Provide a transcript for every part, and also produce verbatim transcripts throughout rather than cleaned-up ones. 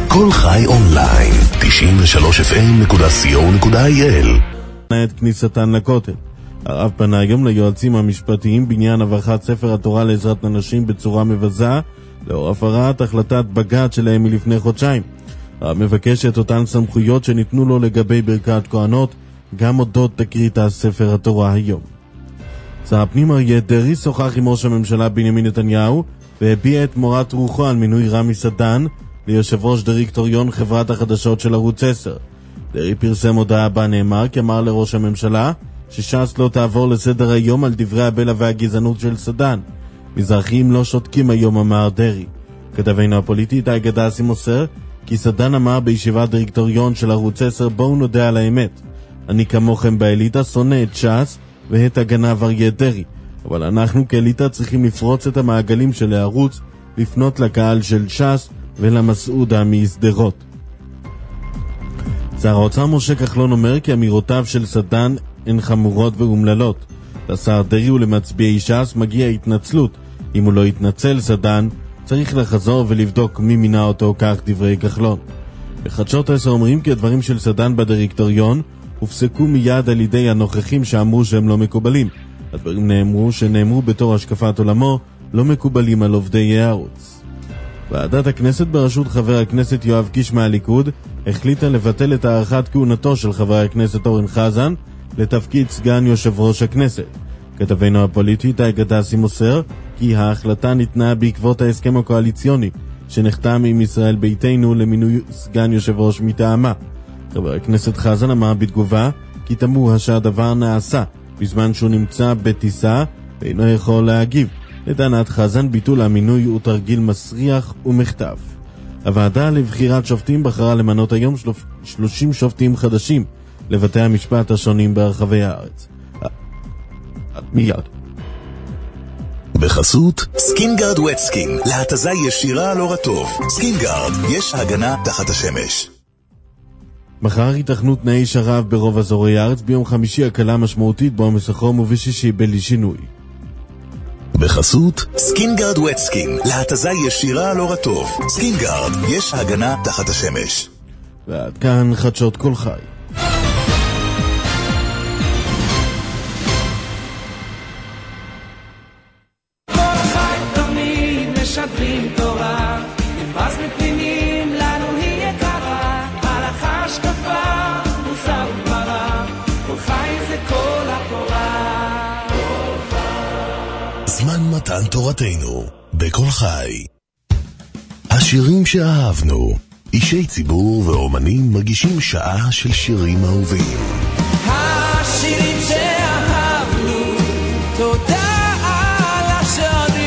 כל חי אונליין, תשעים ושלוש אף אם נקודה סי או נקודה איי אל. את כניסתן לכותל. הרב פנה היום ליועצים המשפטיים בעניין הברחת ספר התורה לעזרת אנשים בצורה מבזה, לאור הפרת החלטת בג"ץ שלהם מלפני חודשיים. הרב מבקש את אותן סמכויות שניתנו לו לגבי ברכת כהנות, גם אודות תקרית ספר התורה היום. שר הפנים אריה דרעי שוחח עם ראש הממשלה בנימין נתניהו והביע את מורת רוחו על מינוי רמי סדן ליושב ראש דירקטוריון חברת החדשות של ערוץ עשר. דרעי פרסם הודעה בה נאמר כי אמר לראש הממשלה שש"ס לא תעבור לסדר היום על דברי הבלע והגזענות של סדן. מזרחים לא שותקים היום, אמר דרעי. כתבנו הפוליטי איתי גדסי מוסר כי סדן אמר בישיבת דירקטוריון של ערוץ עשר, בואו נודה על האמת, אני כמוכם באליטה שונא את ש"ס ואת הגנב אריה דרעי, אבל אנחנו כאליטה צריכים לפרוץ את המעגלים של הערוץ, לפנות לקהל של ש"ס ולמסעודה מסדרות. שר האוצר משה כחלון אומר כי אמירותיו של סדן הן חמורות ואומללות. לשר דרעי ולמצביעי ש"ס מגיע התנצלות. אם הוא לא יתנצל סדן, צריך לחזור ולבדוק מי מינה אותו, כך דברי כחלון. בחדשות עשר אומרים כי הדברים של סדן בדירקטוריון הופסקו מיד על ידי הנוכחים שאמרו שהם לא מקובלים. הדברים נאמרו שנאמרו בתור השקפת עולמו, לא מקובלים על עובדי הערוץ. ועדת הכנסת בראשות חבר הכנסת יואב קיש מהליכוד החליטה לבטל את הארכת כהונתו של חבר הכנסת אורן חזן לתפקיד סגן יושב ראש הכנסת. כתבנו הפוליטי איתי גדסי מוסר כי ההחלטה ניתנה בעקבות ההסכם הקואליציוני שנחתם עם ישראל ביתנו למינוי סגן יושב ראש מטעמה. חבר הכנסת חזן אמר בתגובה כי תמוה שהדבר נעשה בזמן שהוא נמצא בטיסה ואינו יכול להגיב. לטענת חזן ביטול המינוי הוא תרגיל מסריח ומחטף. הוועדה לבחירת שופטים בחרה למנות היום שלושים שופטים חדשים לבתי המשפט השונים ברחבי הארץ. מיד. בחסות סקינגארד ווט סקין, להתזה ישירה על אור הטוב. סקינגארד, יש הגנה תחת השמש. מחר ייתכנו תנאי שרב ברוב אזורי הארץ, ביום חמישי הקלה משמעותית בעומס החום ובשישי בלי שינוי. בחסות סקינגארד ווט סקין, להתזה ישירה על אור הטוב. סקינגארד, יש הגנה תחת השמש. ועד כאן חדשות כל חי. משדרים תורה, נבז מפנימים לנו היא יקרה, הלכה השקפה, מוסר וגמרא, כל חי זה כל התורה. זמן מתן תורתנו בכל חי. השירים שאהבנו, אישי ציבור ואומנים מגישים שעה של שירים אהובים. השירים שאהבנו, תודה על השנים.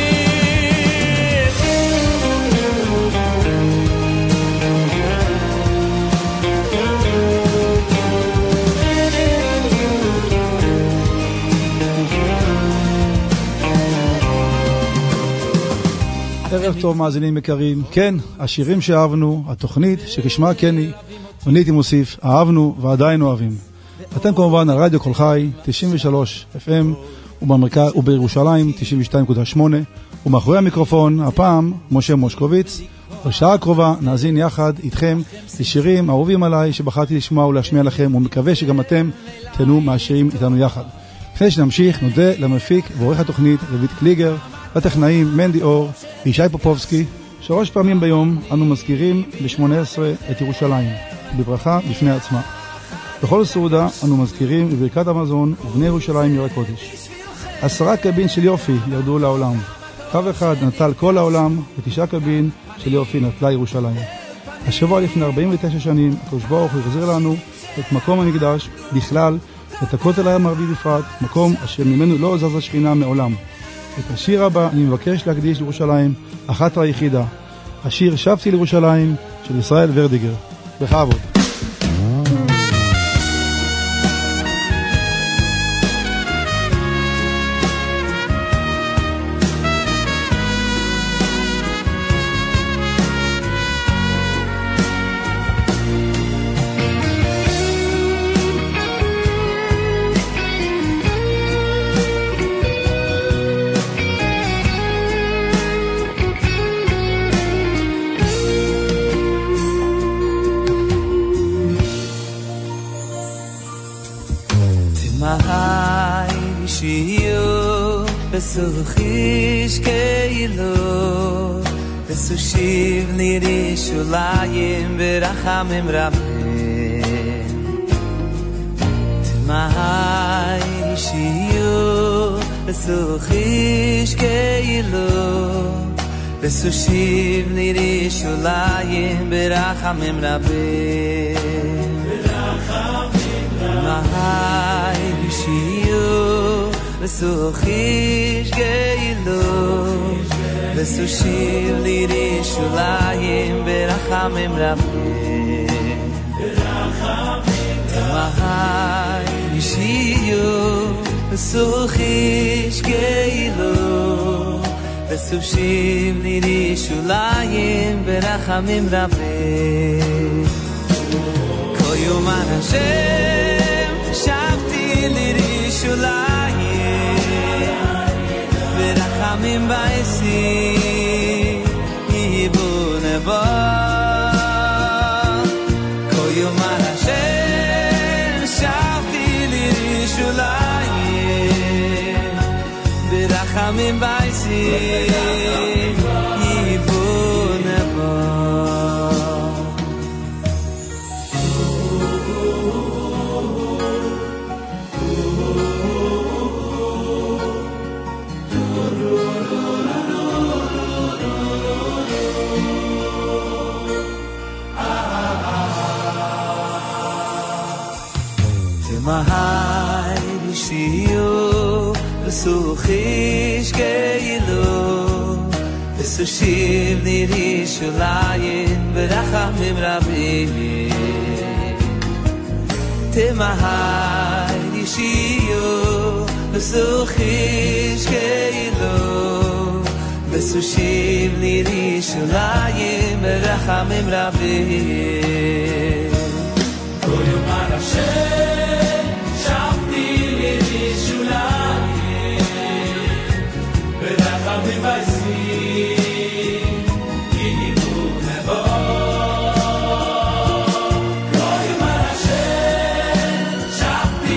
ערב טוב מאזינים יקרים. כן, השירים שאהבנו, התוכנית שכשמה כן היא, אני הייתי מוסיף, אהבנו ועדיין אוהבים. אתם כמובן על רדיו כל חי תשעים ושלוש אף אם ובמרכז ובירושלים תשעים ושתיים נקודה שמונה, ומאחורי המיקרופון הפעם משה מושקוביץ. בשעה הקרובה נאזין יחד איתכם לשירים אהובים עליי שבחרתי לשמוע ולהשמיע לכם, ומקווה שגם אתם תהנו מהשירים איתנו יחד. לפני שנמשיך נודה למפיק ועורך התוכנית רבית קליגר, לטכנאים מנדי אור וישי פופובסקי. שלוש פעמים ביום אנו מזכירים ב-שמונה עשרה את ירושלים בברכה בפני עצמה. בכל סעודה אנו מזכירים בברכת המזון ובני ירושלים ירא קודש. עשרה קבין של יופי ירדו לעולם, קו אחד נטל כל העולם ותשעה קבין של יופי נטלה ירושלים. השבוע לפני ארבעים ותשע שנים הקדוש ברוך הוא החזיר לנו את מקום המקדש בכלל, את הכותל המערבי בפרט, מקום אשר ממנו לא זזה שכינה מעולם. את השיר הבא אני מבקש להקדיש לירושלים, אחת היחידה, השיר שבתי לירושלים של ישראל ורדיגר. בכבוד. בסוכיש כאילו בסושיב נירי שוליים ברחמים רבים תמהי שיו בסוכיש כאילו בסושיב נירי שוליים ברחמים רבים תמהי שיו בסוכיש כאילו בסושיב לירי שוליים ברחמים רבים תמהי שיו בסוכיש כאילו בסושיב לירי שוליים ברחמים רבים כל יומן השם שבתי לירי שוליים ברחמים בעשי יבון בא כל יומן השם שבתי לירי שוליים ברחמים בעשי יבון בא Mahai Shiu Besukhish Geilu Besushiv Niri Shulayin Berachamim Rabim Temahai Shiu Besukhish Geilu Besushiv Niri Shulayin Berachamim Rabim Kol Yom Hashem Berachim b'Yisrael, Yibun Nebo. Koyim al Hashem, Shafti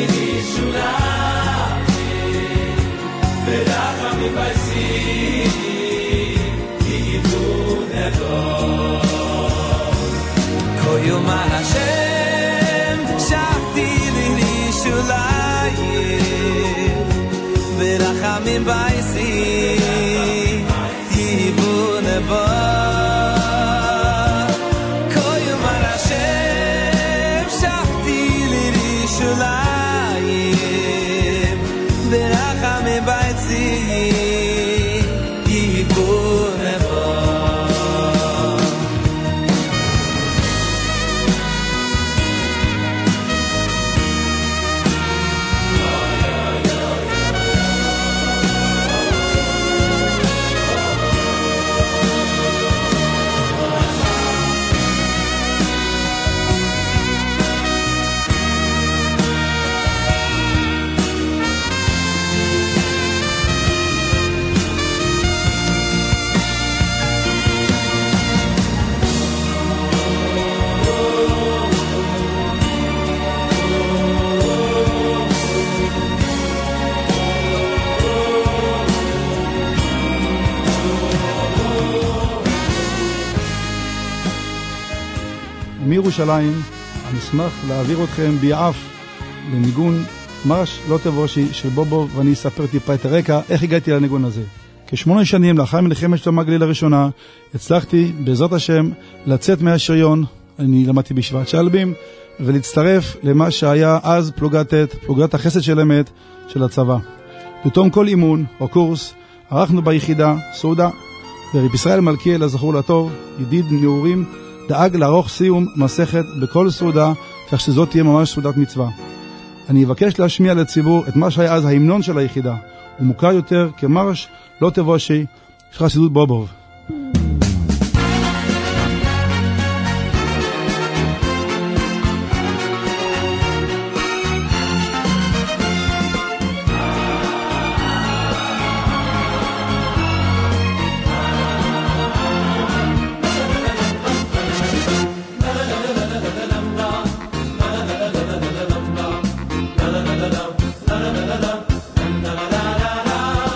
Lishulayim. Berachim b'Yisrael, Yibun Nebo. Koyim al Hashem, Shafti Lishulayim. ברחמים בעשי יבון בא כל יום על השם שבתי לירי שוליים ברחמים בעשי יבון בא מירושלים, אני אשמח להעביר אתכם ביעף לניגון מרש לא תבושי של בובוב, ואני אספר טיפה את הרקע, איך הגעתי לניגון הזה. כשמונה שנים לאחר מלחמת שלום הגליל הראשונה, הצלחתי בעזרת השם לצאת מהשריון, אני למדתי בישיבת שלבים, ולהצטרף למה שהיה אז פלוגת ט', פלוגת החסד של אמת של הצבא. בתום כל אימון או קורס, ערכנו ביחידה סעודה, ורב ישראל מלכיאל הזכור לטוב, ידיד נעורים, דאג לערוך סיום מסכת בכל סעודה, כך שזאת תהיה ממש סעודת מצווה. אני אבקש להשמיע לציבור את מה שהיה אז ההמנון של היחידה, הוא מוכר יותר כמרש לא תבושי של חסידות בובוב. la la la la la la la la la la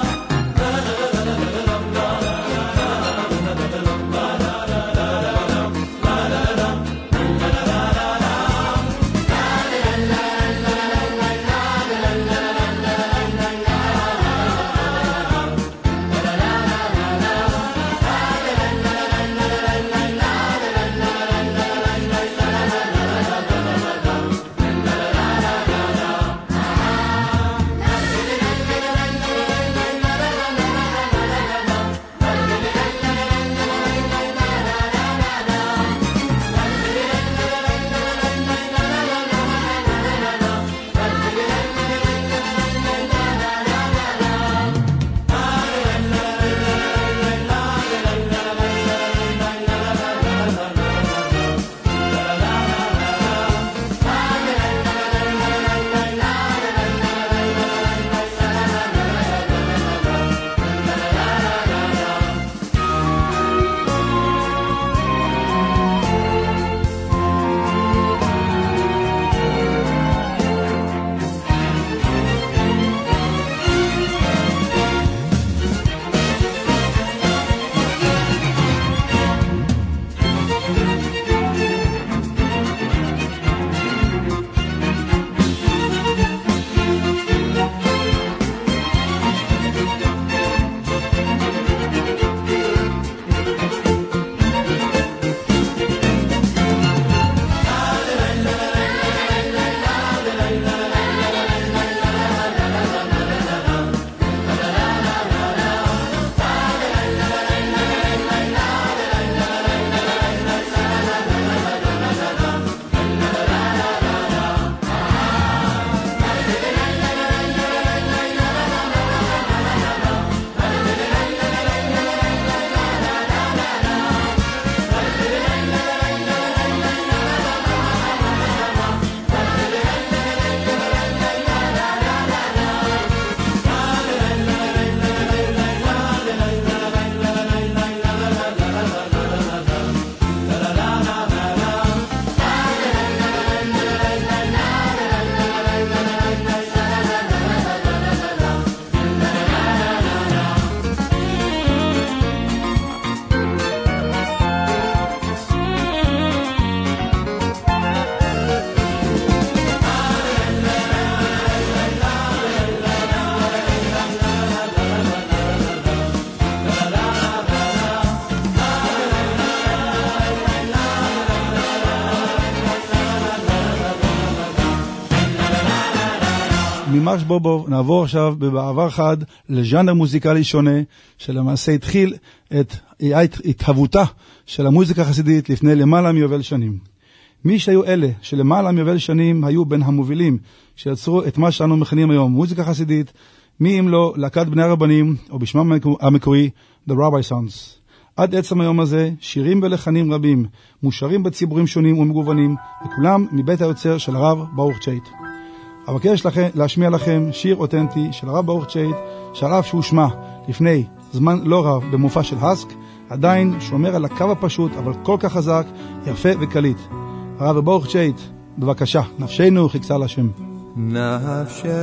ממרש בובוב נעבור עכשיו בעבר חד לז'אנר מוזיקלי שונה, שלמעשה התחיל את התהוותה של המוזיקה החסידית לפני למעלה מיובל שנים. מי שהיו אלה שלמעלה מיובל שנים היו בין המובילים שיצרו את מה שאנו מכנים היום מוזיקה חסידית, מי אם לא להקת בני הרבנים, או בשמם המקורי The Rabbi Sons. עד עצם היום הזה, שירים ולחנים רבים מושרים בציבורים שונים ומגוונים, וכולם מבית היוצר של הרב ברוך צ'ייט. אבקש לכם, להשמיע לכם שיר אותנטי של הרב ברוך צ'ייט, שהרב שהושמע לפני זמן לא רב במופע של הסק, עדיין שומר על הקו הפשוט, אבל כל כך חזק, יפה וקליט. הרב ברוך צ'ייט, בבקשה, נפשנו חיכסה לשם. נפשנו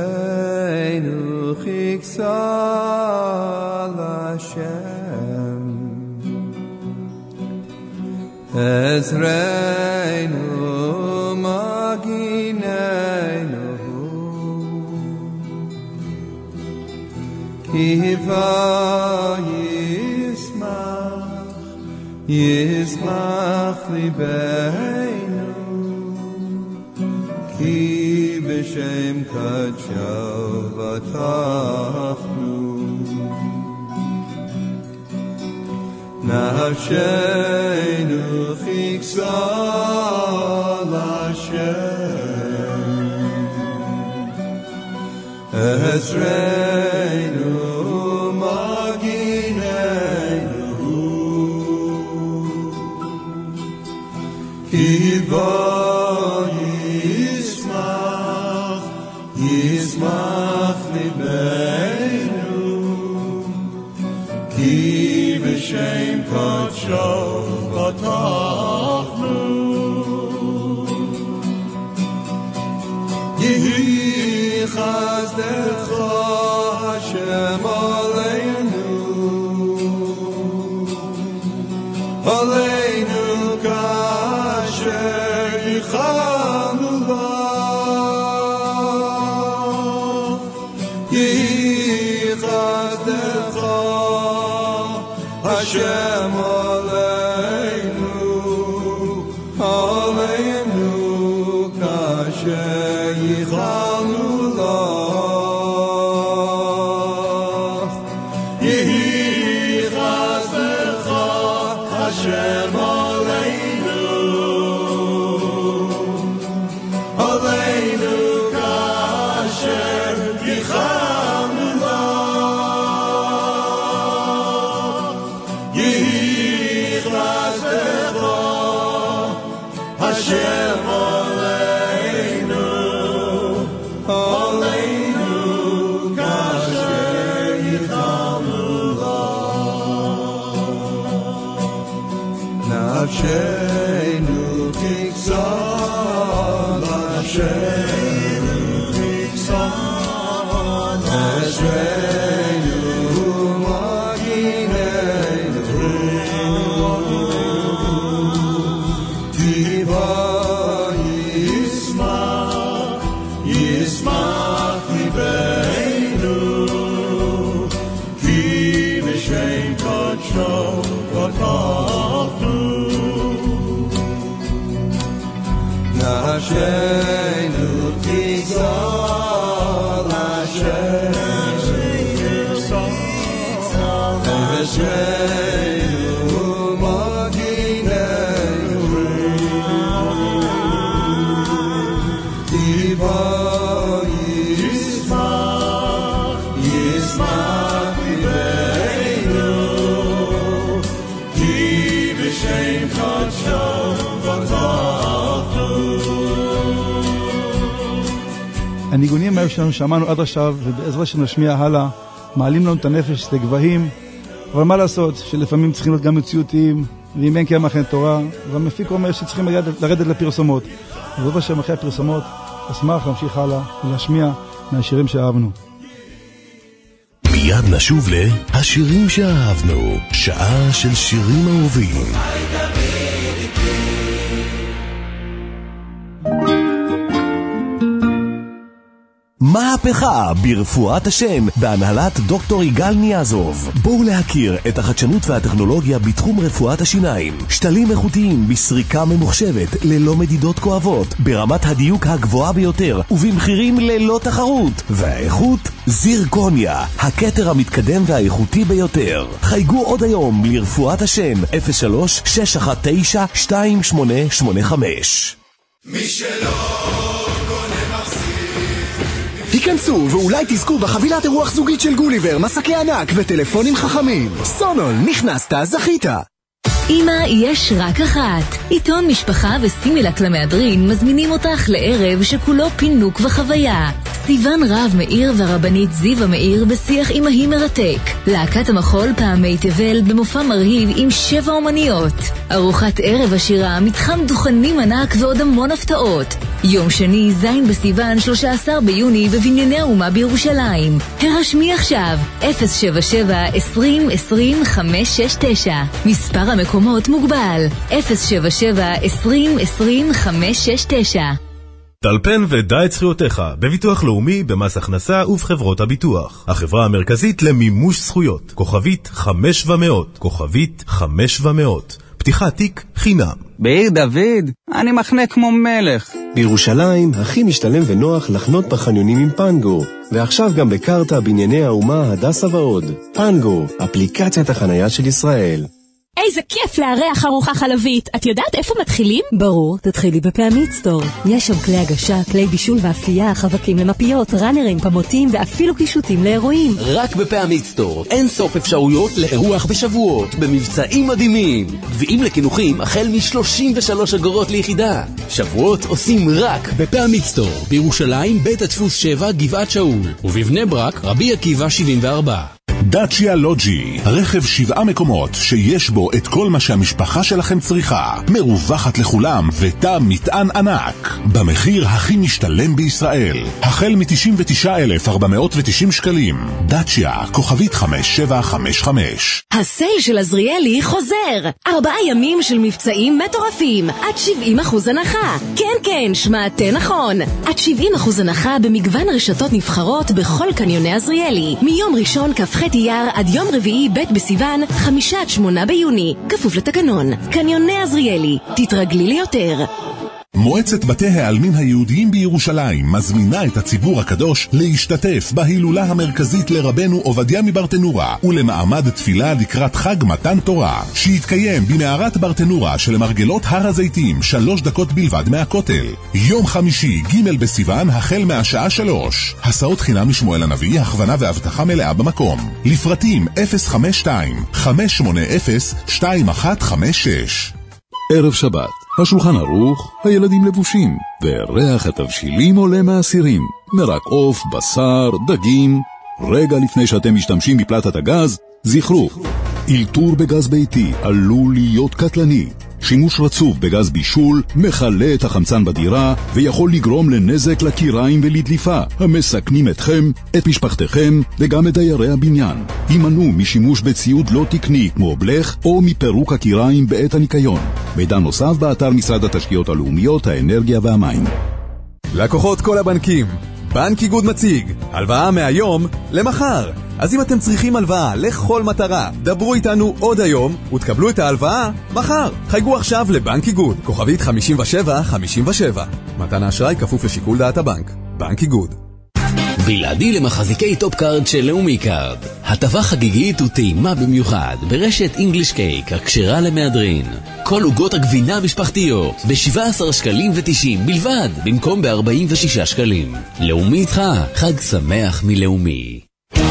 חיכסה לשם, עזרנו מגיננו, כי וישמח, ישמח ליבנו, כי בשם קדשו בטחנו. נפשנו חיכסה לשם, עזרנו מגיננו, כי וישמח, ישמח ליבנו, כי בשם קדשו בטחנו. יהי חסדך השם עלינו, עלינו כאשר ייחלנו לך. יהי חסדך השם עלינו, עלינו כאשר ייחלנו לך. יהי חסדך השם עלינו, עלינו כאשר ייחלנו לך. יהי חסדך השם עלינו, עלינו כאשר ייחלנו לך. נפשנו חיכסה לשם, חיכסה לשם, כי וישמח, ישמח ליבנו, כי בשם קדשו בטחנו. נפשנו חיכסה לשם, עזרנו מגיננו, כי וישמח, ישמח ליבנו, כי בשם קדשו בטחנו. הניגונים האלה שלנו שמענו עד עכשיו, ובעזרה שנשמיע הלאה, מעלים לנו את הנפש לגבהים, אבל מה לעשות שלפעמים צריכים להיות גם מציאותיים, ואם אין קיים אחרי תורה, והמפיק אומר שצריכים לרדת לפרסומות. ובעזרת השם אחרי הפרסומות, אשמח להמשיך הלאה ולהשמיע מהשירים שאהבנו. מיד נשוב להשירים שאהבנו, שעה של שירים אהובים. מהפכה ברפואת השן בהנהלת דוקטור יגאל ניאזוב. בואו להכיר את החדשנות והטכנולוגיה בתחום רפואת השיניים. שתלים איכותיים בסריקה ממוחשבת ללא מדידות כואבות, ברמת הדיוק הגבוהה ביותר ובמחירים ללא תחרות. והאיכות זירקוניה, הכתר המתקדם והאיכותי ביותר. חייגו עוד היום לרפואת השן אפס שלוש שש אחת תשע שתיים שמונה שמונה חמש. מי שלא קונה מחזיר. היכנסו ואולי תזכו בחבילת אירוח זוגית של גוליבר, מסקי ענק וטלפונים חכמים. סונול, נכנסת, זכית. אמא, יש רק אחת. עיתון משפחה וסימילק למהדרין מזמינים אותך לערב שכולו פינוק וחוויה. סיוון רב מאיר והרבנית זיווה מאיר בשיח אמהי מרתק. להקת המחול פעמי תבל במופע מרהיב עם שבע אומניות. ארוחת ערב עשירה, מתחם דוכנים ענק ועוד המון הפתעות. יום שני, זין בסיוון, שלושה עשר ביוני בבנייני האומה בירושלים. הרשמי עכשיו, אפס שבע שבע עשרים עשרים חמש שש תשע. מספר המקומות מוגבל, אפס שבע שבע עשרים עשרים חמש שש תשע. טלפן ודע את זכויותיך בביטוח לאומי, במס הכנסה ובחברות הביטוח. החברה המרכזית למימוש זכויות, כוכבית חמש ומאות, כוכבית חמש ומאות. פתיחת תיק חינם. בעיר דוד, אני מחנה כמו מלך. בירושלים הכי משתלם ונוח לחנות בחניונים עם פנגו, ועכשיו גם בקרטה, בנייני האומה, הדסה ועוד. פנגו, אפליקציית החנייה של ישראל. איזה כיף לארח ארוחה חלבית. את יודעת איפה מתחילים? ברור, תתחילי בפעמית סטור. יש שם כלי הגשה, כלי בישול ואפייה, חבקים למפיות, ראנרים, פמוטים ואפילו קישוטים לאירועים. רק בפעמית סטור. אין סוף אפשרויות לאירוח בשבועות, במבצעים מדהימים. גביעים לקינוחים החל מ-שלושים ושלוש אגורות ליחידה. שבועות עושים רק בפעמית סטור. בירושלים, בית הדפוס שבע, גבעת שאול. ובבני ברק, רבי עקיבא שבעים וארבע. דאצ'יה לוג'י, רכב שבעה מקומות שיש בו את כל מה שהמשפחה שלכם צריכה, מרווחת לכולם ותא מטען ענק במחיר הכי משתלם בישראל, החל מ-תשעים ותשעה אלף ארבע מאות ותשעים שקלים. דאצ'יה, כוכבית חמש שבע חמש חמש. הסייל של עזריאלי חוזר, ארבעה ימים של מבצעים מטורפים, עד שבעים אחוז הנחה. כן כן, שמעתם נכון, עד שבעים אחוז הנחה במגוון רשתות נבחרות בכל קניוני עזריאלי, מיום ראשון כ"ח אייר עד יום רביעי ב' בסיוון, חמישה עד שמונה ביוני, כפוף לתקנון. קניוני עזריאלי, תתרגלי ליותר. מועצת בתי העלמין היהודיים בירושלים מזמינה את הציבור הקדוש להשתתף בהילולה המרכזית לרבנו עובדיה מברטנורה ולמעמד תפילה לקראת חג מתן תורה, שיתקיים במערת ברטנורה של מרגלות הר הזיתים, שלוש דקות בלבד מהכותל. יום חמישי ג' בסיוון החל מהשעה שלוש. הסעות חינם לשמואל הנביא, הכוונה והבטחה מלאה במקום. לפרטים אפס חמש שתיים חמש שמונה אפס שתיים אחת חמש שש. ערב שבת, השולחן ערוך, הילדים לבושים, וריח התבשילים עולה מהסירים. מרק עוף, בשר, דגים. רגע לפני שאתם משתמשים בפלטת הגז, זכרו, אלתור בגז ביתי עלול להיות קטלני. שימוש רצוף בגז בישול מחלה את החמצן בדירה ויכול לגרום לנזק לקיריים ולדליפה המסכנים אתכם, את משפחתכם וגם את דיירי הבניין. הימנעו משימוש בציוד לא תקני כמו בלך או מפירוק הקיריים בעת הניקיון. מידע נוסף באתר משרד התשתיות הלאומיות, האנרגיה והמים. לקוחות כל הבנקים, בנק איגוד מציג הלוואה מהיום למחר. אז אם אתם צריכים הלוואה לכל מטרה, דברו איתנו עוד היום ותקבלו את ההלוואה מחר. חייגו עכשיו לבנק איגוד, כוכבית חמישים ושבע חמישים ושבע. מתן האשראי כפוף לשיקול דעת הבנק. בנק איגוד. בלעדי למחזיקי טופ קארד של לאומי קארד. הטבה חגיגית וטעימה במיוחד ברשת אינגליש קייק הכשרה למהדרין. כל עוגות הגבינה המשפחתיות ב-שבעה עשר שקלים ותשעים בלבד, במקום ב-ארבעים ושישה שקלים. לאומי איתך, חג שמח מלאומי.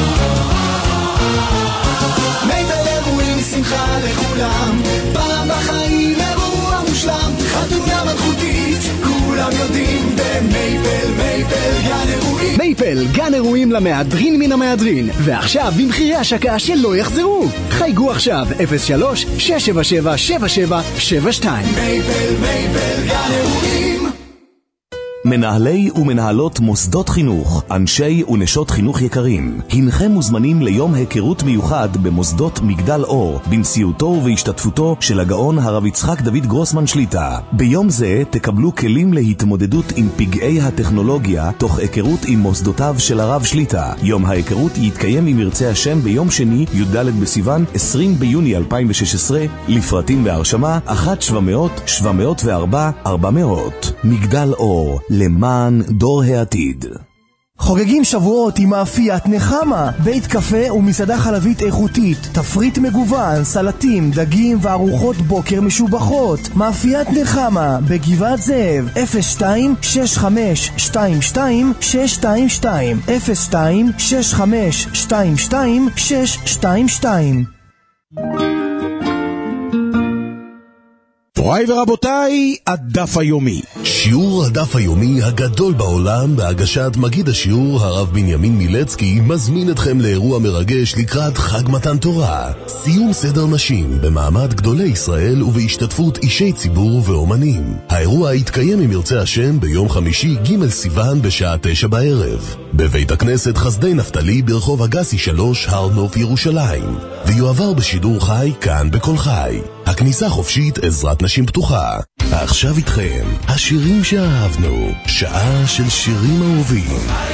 מייפל אירועים, שמחה לכולם, פעם בחיים אירוע מושלם, חתונה מלכותית, כולם יודעים במייפל, מייפל גן אירועים. מייפל גן אירועים למהדרין מן המהדרין, ועכשיו במחירי השקה שלא יחזרו. חייגו עכשיו אפס שלוש שש שבע שבע שבע שבע שבע שתיים. מייפל, מייפל גן אירועים. מנהלי ומנהלות מוסדות חינוך, אנשי ונשות חינוך יקרים, הנכם מוזמנים ליום היכרות מיוחד במוסדות מגדל אור, בנשיאותו ובהשתתפותו של הגאון הרב יצחק דוד גרוסמן שליטה. ביום זה תקבלו כלים להתמודדות עם פגעי הטכנולוגיה, תוך היכרות עם מוסדותיו של הרב שליטה. יום ההיכרות יתקיים אם ירצה השם ביום שני, י"ד בסיוון, עשרים ביוני אלפיים ושש עשרה, לפרטים והרשמה אחת שבע מאות שבע מאות וארבע ארבע מאות. מגדל אור, למען דור העתיד. חוגגים שבועות עם מאפיית נחמה, בית קפה ומסעדה חלבית איכותית, תפריט מגוון, סלטים, דגים וארוחות בוקר משובחות. מאפיית נחמה בגבעת זאב, אפס שתיים שש חמש שתיים שתיים שש שתיים שתיים, אפס שתיים שש חמש שתיים שתיים שש שתיים שתיים. תוריי ורבותיי, הדף היומי. שיעור הדף היומי הגדול בעולם בהגשת מגיד השיעור הרב בנימין מילצקי מזמין אתכם לאירוע מרגש לקראת חג מתן תורה. סיום סדר נשים במעמד גדולי ישראל ובהשתתפות אישי ציבור ואומנים. האירוע יתקיים אם ירצה השם ביום חמישי ג' סיוון בשעה תשע בערב. בבית הכנסת חסדי נפתלי ברחוב אגסי שלוש, הר נוף ירושלים. ויועבר בשידור חי כאן בכל חי. הכניסה חופשית, עזרת נשים פתוחה. עכשיו איתכם, השירים שאהבנו, שעה של שירים אהובים.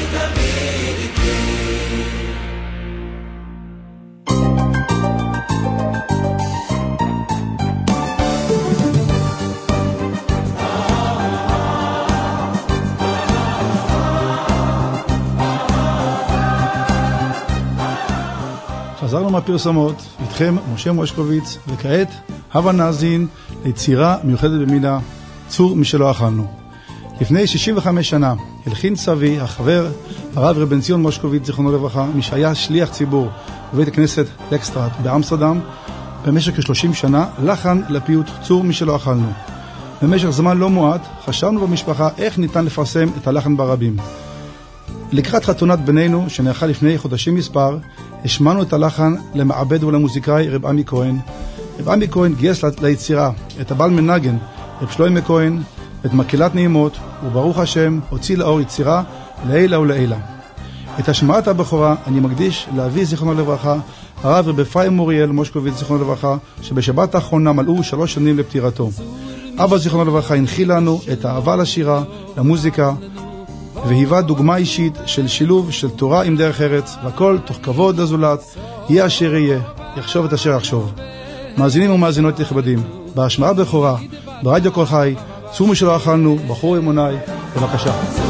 חזרנו מהפרסומות, איתכם משה מושקוביץ, וכעת הבה נאזין ליצירה מיוחדת במינה, צור משלא אכלנו. לפני שישים וחמש שנה הלחין סבי, החבר, הרב רבן ציון מושקוביץ, זיכרונו לברכה, מי שהיה שליח ציבור בבית הכנסת לקסטרט באמסטרדם, במשך כ-שלושים שנה, לחן לפיוט צור משלא אכלנו. במשך זמן לא מועט חשבנו במשפחה איך ניתן לפרסם את הלחן ברבים. לקראת חתונת בנינו, שנערכה לפני חודשים מספר, השמענו את הלחן למעבד ולמוזיקאי רב עמי כהן. רב עמי כהן גייס ליצירה את הבעל מנגן, רב שלוימה כהן, את מקהלת נעימות, וברוך השם הוציא לאור יצירה לעילה ולעילה. את השמעת הבכורה אני מקדיש לאבי זיכרונו לברכה, הרב רב אפרים מוריאל מושקוביץ זיכרונו לברכה, שבשבת האחרונה מלאו שלוש שנים לפטירתו. אבא זיכרונו לברכה הנחיל לנו את האהבה לשירה, למוזיקה, והיווה דוגמה אישית של שילוב של תורה עם דרך ארץ, והכל תוך כבוד לזולת, יהיה אשר יהיה, יחשוב את אשר יחשוב. מאזינים ומאזינות נכבדים, בהשמעה בכורה, ברדיו כל חי, צור משלא אכלנו, בחור אמוני, בבקשה.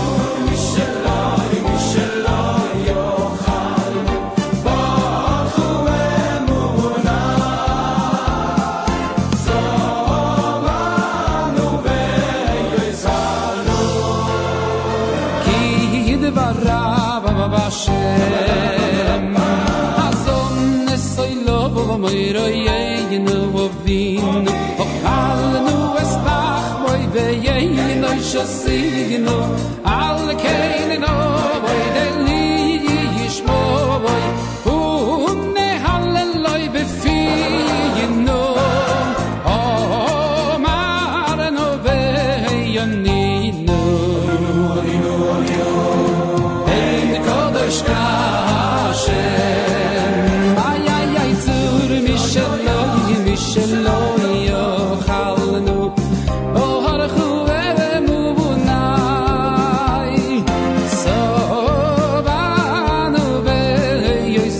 Hashem Hazon nesoylo v'moiro yeinu ovinu Ochalnu esbach moi veyeinu shosignu Al keinino voi deli yishmo voi Unne halleloi befinu Omarno veyoninu Hashem Ay ay ay tzur misheloi misheloi yochalnu Oh harchu emunai Sobanu ve'yoy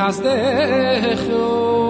חסדך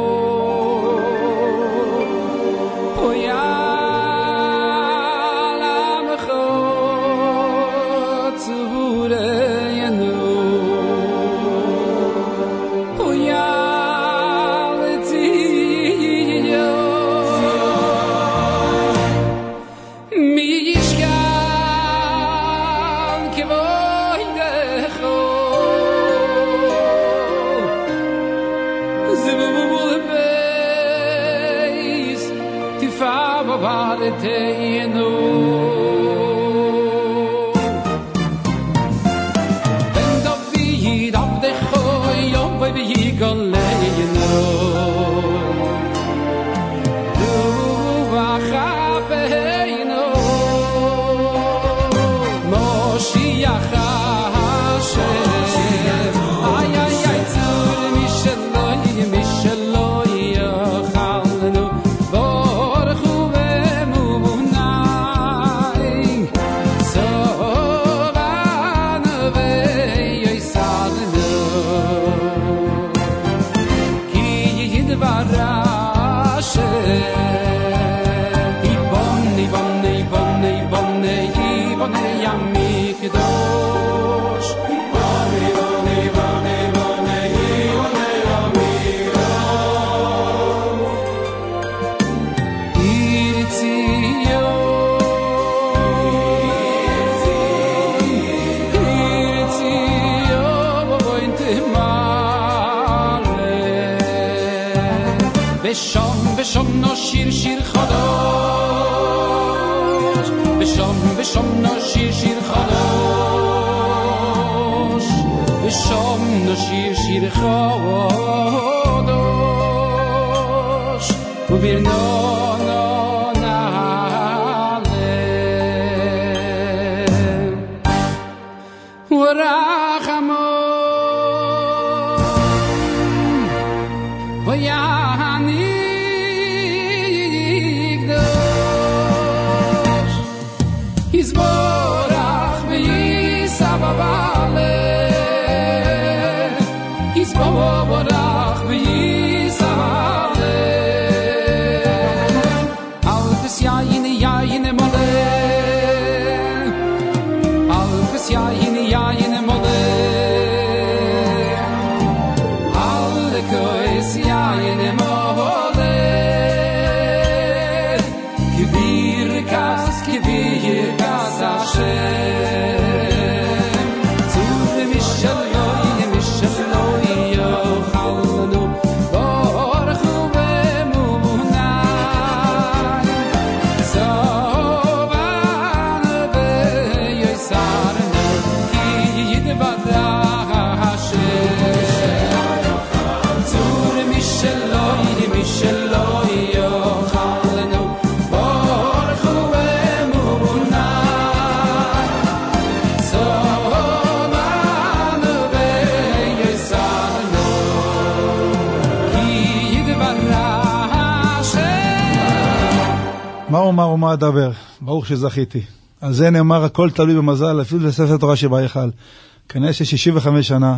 מה אומר ומה אדבר, ברוך שזכיתי. על זה נאמר הכל תלוי במזל, אפילו לספר תורה שבהיכל. כנראה ש-שישים וחמש שנה,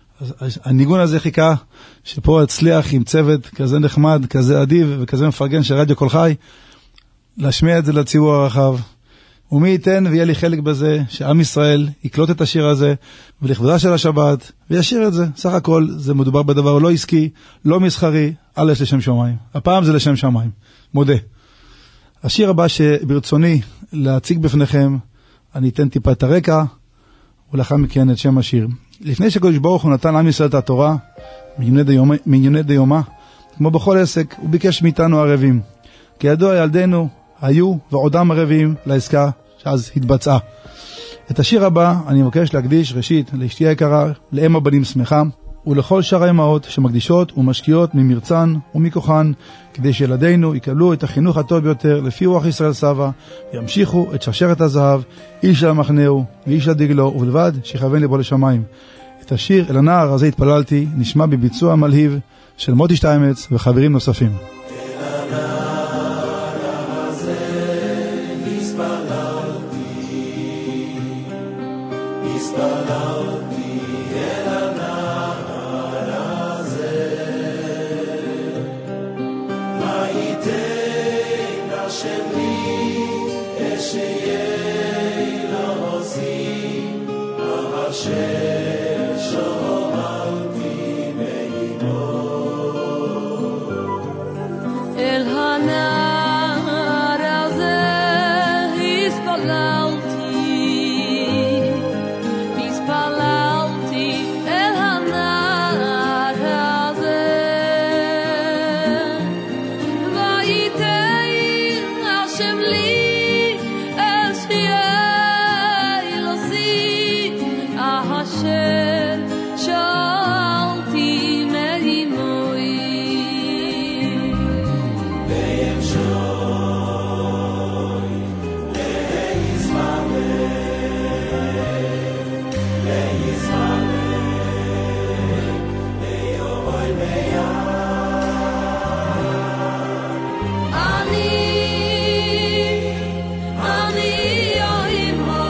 הניגון הזה חיכה, שפה הצליח עם צוות כזה נחמד, כזה אדיב וכזה מפרגן של רדיו כל חי, להשמיע את זה לציבור הרחב. ומי ייתן ויהיה לי חלק בזה, שעם ישראל יקלוט את השיר הזה, ולכבודה של השבת, וישיר את זה. סך הכל זה מדובר בדבר לא עסקי, לא מסחרי, אלא יש לשם שמיים. הפעם זה לשם שמיים. מודה. השיר הבא שברצוני להציג בפניכם, אני אתן טיפה את הרקע, ולאחר מכן את שם השיר. לפני שקדוש ברוך הוא נתן לעם ישראל את התורה, מענייני דיומה, כמו בכל עסק, הוא ביקש מאיתנו ערבים. כידוע ילדינו היו ועודם ערבים לעסקה שאז התבצעה. את השיר הבא אני מבקש להקדיש ראשית לאשתי היקרה, לאם הבנים שמחה, ולכל שאר האמהות שמקדישות ומשקיעות ממרצן ומכוחן, כדי שילדינו יקבלו את החינוך הטוב ביותר לפי רוח ישראל סבא, וימשיכו את שרשרת הזהב, איש למחנהו ואיש לדגלו, ובלבד שיכוון לבוא לשמיים. את השיר אל הנער הזה התפללתי נשמע בביצוע מלהיב של מוטי שטיימץ וחברים נוספים. התפללתי אל הנער הזה אשר שומרתי מאימו אל הנער הזה הספללתי הספללתי אל הנער הזה וייתן השם לי אלוסי אשר שאלתי מאימוי בים שוי להיסמלך להיסמלך ליומוי מיד אני אני אימו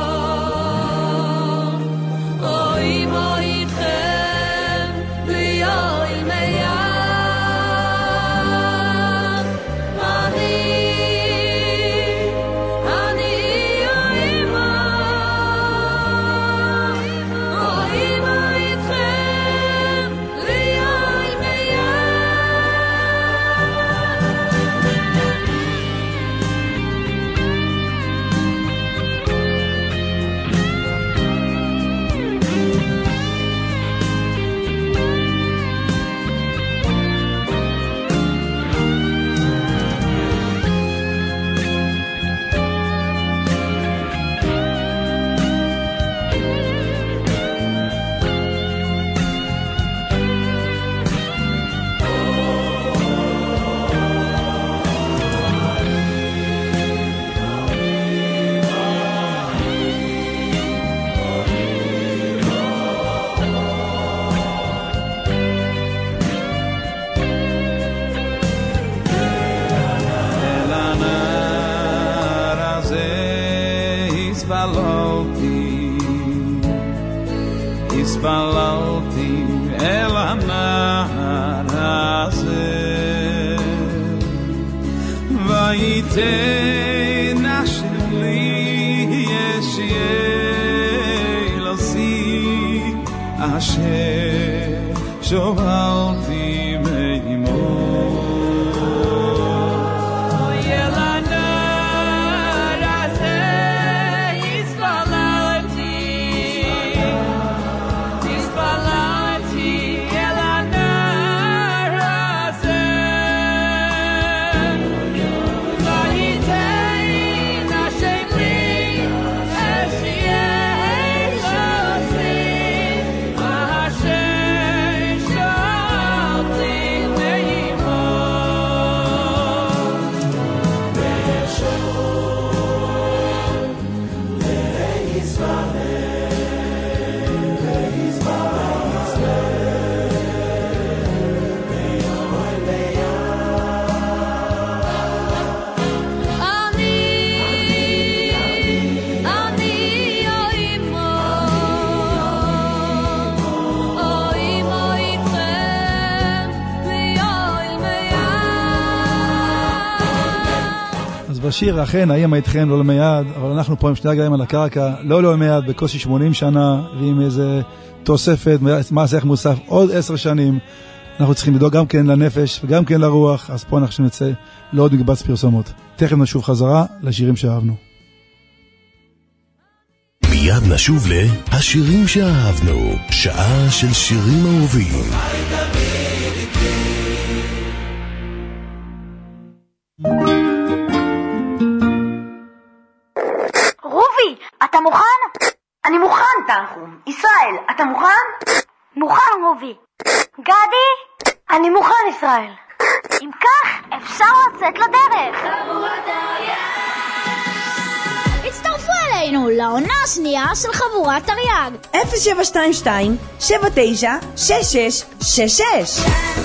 אימו איתכם ליומוי מיד אני אני אימו אימו איתכם ליומוי אל הנער הזה הספללתי הספללתי אל הנער הזה וייתן השם לי אלוסי אשר שאלתי מאימו בשיר אכן האמא איתכם לא למיד, אבל אנחנו פה עם שני רגליים על הקרקע, לא לא למיד, בקושי שמונים שנה, ועם איזה תוספת, מס ערך מוסף עוד עשר שנים. אנחנו צריכים לדאוג גם כן לנפש וגם כן לרוח, אז פה אנחנו נצא לעוד מקבץ פרסומות. תכף נשוב חזרה לשירים שאהבנו. מיד נשוב להשירים שאהבנו, שעה של שירים אהובים. רובי, אתה מוכן? אני מוכן, תנחום. ישראל, אתה מוכן? מוכן, רובי. גדי? אני מוכן, ישראל. אם כך, אפשר לצאת לדרך. הצטרפו אלינו לעונה השנייה של חבורת תרי"ג. אפס שבע שתיים שתיים שבע תשע שש שש שש שש.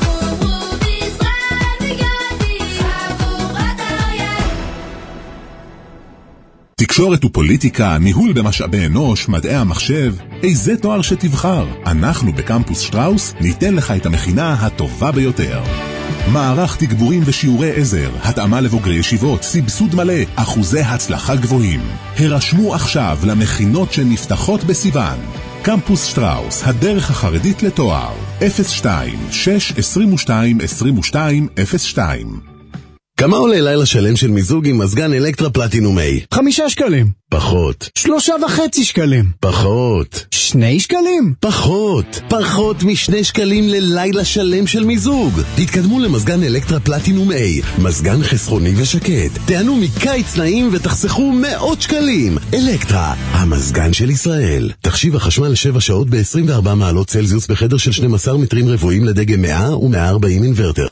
תקשורת ופוליטיקה, ניהול במשאבי אנוש, מדעי המחשב, איזה תואר שתבחר. אנחנו בקמפוס שטראוס ניתן לך את המכינה הטובה ביותר. מערך תגבורים ושיעורי עזר, התאמה לבוגרי ישיבות, סבסוד מלא, אחוזי הצלחה גבוהים. הרשמו עכשיו למכינות שנפתחות בסיוון. קמפוס שטראוס, הדרך החרדית לתואר. אפס שתיים שש עשרים ושתיים עשרים ושתיים אפס שתיים. כמה עולה לילה שלם של מיזוג עם מזגן אלקטרה פלטינום A? חמישה שקלים. פחות. שלושה וחצי שקלים. פחות. שני שקלים. פחות. פחות משני שקלים ללילה שלם של מיזוג. תתקדמו למזגן אלקטרה פלטינום A. מזגן חסכוני ושקט. תענו מקיץ נעים ותחסכו מאות שקלים. אלקטרה, המזגן של ישראל. תחשיב החשמל לשבע שעות ב-עשרים וארבע מעלות צלזיוס בחדר של שנים עשר מטרים רבועים לדגם מאה ו-מאה וארבעים אינוורטר.